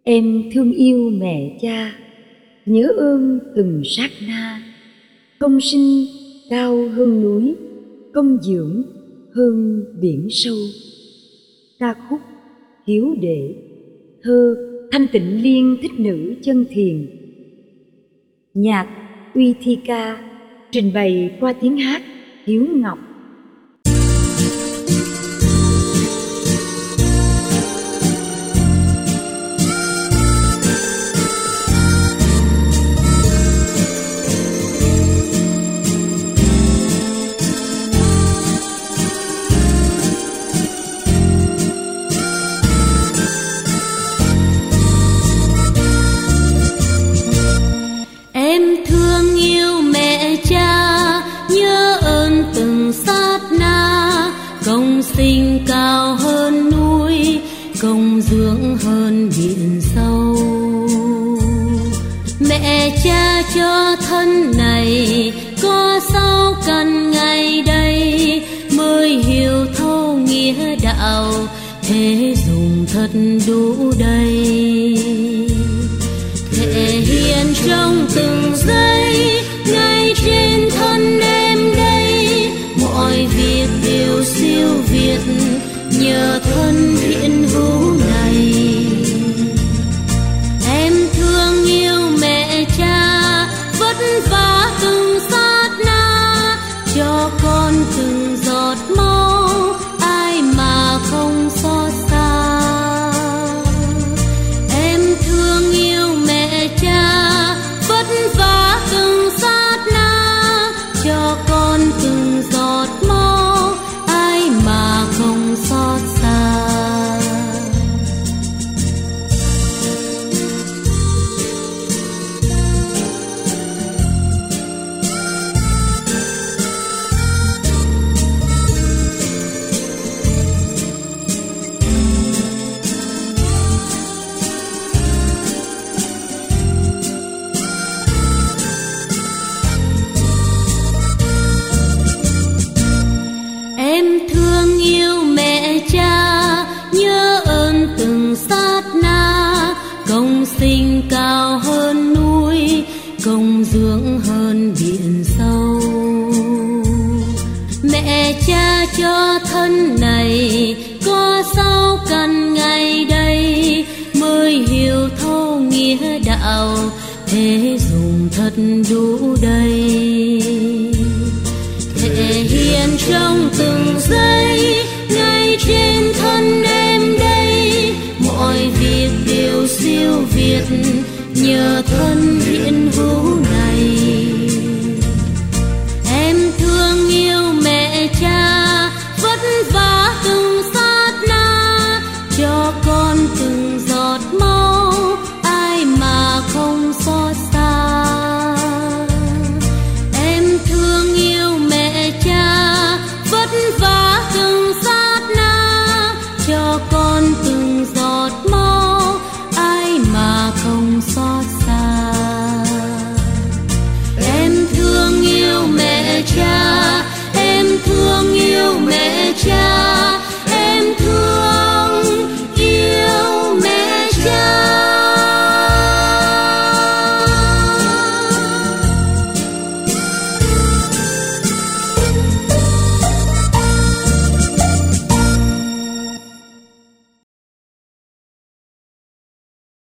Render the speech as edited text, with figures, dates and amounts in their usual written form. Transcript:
Em thương yêu mẹ cha, nhớ ơn từng sát na. Công sinh cao hơn núi, công dưỡng hơn biển sâu. Ca khúc Hiếu Đệ, thơ Thanh Tịnh Liên Thích Nữ Chân Thiền. Nhạc Uy Thi Ca, trình bày qua tiếng hát Hiếu Ngọc. Công sinh cao hơn núi, công dưỡng hơn biển sâu. Mẹ cha cho thân này, có sao cần ngày đây mới hiểu thấu nghĩa đạo, thế dùng thật đủ đầy. Thể hiện trong từng giây, ngay trên thân em đây, mọi việc đều siêu việt nhờ thân thiện hữu này. Em thương yêu mẹ cha, vất vả từng sát na, cho con từng giọt máu, ai mà không xót xa. Em thương yêu mẹ cha, vất vả từng sát na, cho con từng giọt máu, ai mà không xót xa. Em thương yêu mẹ cha, nhớ ơn từng sát na, công sinh cao hơn núi, công dưỡng hơn biển sâu. Mẹ cha cho thân này, có sao cần ngày đây mới hiểu thấu nghĩa đạo, thế dùng thật đủ đầy. Thể hiện trong từng giây, ngay trên thân em đây, mọi việc đều siêu việt nhờ thân thiện hữu này. Em thương yêu mẹ cha, vất vả từng sát na, cho con từng giọt máu, ai mà không xót xa. Em thương yêu mẹ cha, vất vả từng sát na, cho con từng giọt máu, ai mà không xót xa.